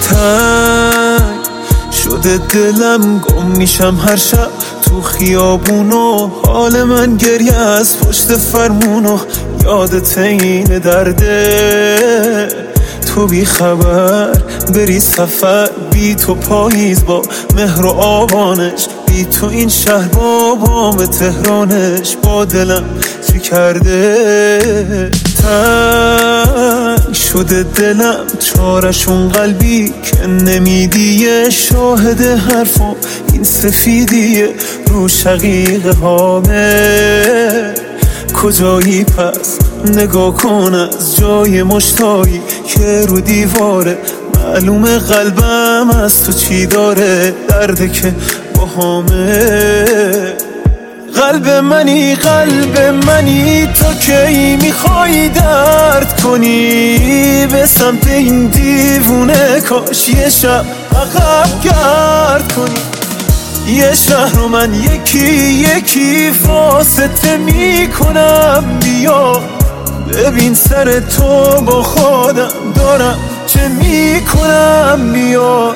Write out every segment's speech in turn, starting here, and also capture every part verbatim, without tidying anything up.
تنگ شده دلم، گم میشم هر شب تو خیابونو، حال من گریه از پشت فرمونو، یادت این درده تو بی خبر بری سفر، بی تو پاییز با مهر و آبانش، بی تو این شهر با بام تهرانش، با دلم چی کرده تنگ شده دلم، چارشون قلبی که نمیدیه، شاهد حرفم این سفیدیه رو شقیقه هامه، کجایی پس نگاه کن از جای مشتایی که رو دیواره، معلومه قلبم از تو چی داره، درده که باهامه. قلب منی قلب منی تو کی میخوای درد کنی، به سمت این دیوونه کاش یه شب عقب گرد کنی، یه شهر رو من یکی یکی واسطه میکنم، بیا ببین سر تو با خودم دارم چه میکنم، بیا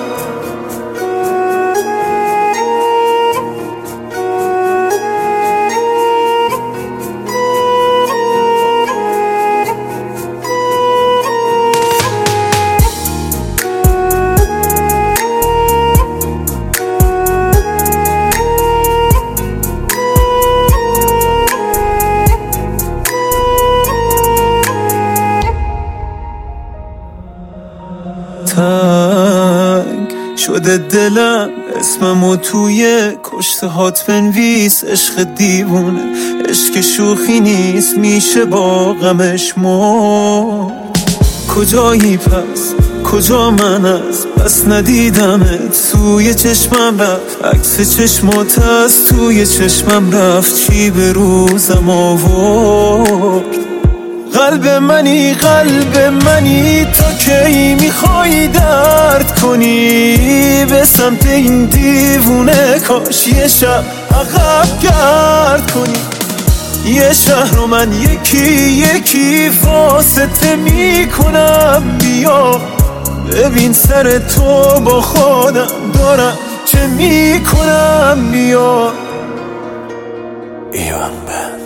تنگ شده دلم، اسممو توی کشته هات بنویس، عشق دیوونه عشق شوخی نیست، میشه با غمش مو، کجایی پس کجا من از بس ندیدمت، توی چشمم رفت عکس چشمات از توی چشمم رفت، چی به روزم آورد. قلب منی قلب منی تو کی میخوای درد کنی، به سمت این دیوونه کاش یه شب عقب گرد کنی، یه شهر رو من یکی یکی واسطه میکنم، بیا ببین سر تو با خودم دارم چه میکنم، بیا ایوان بند.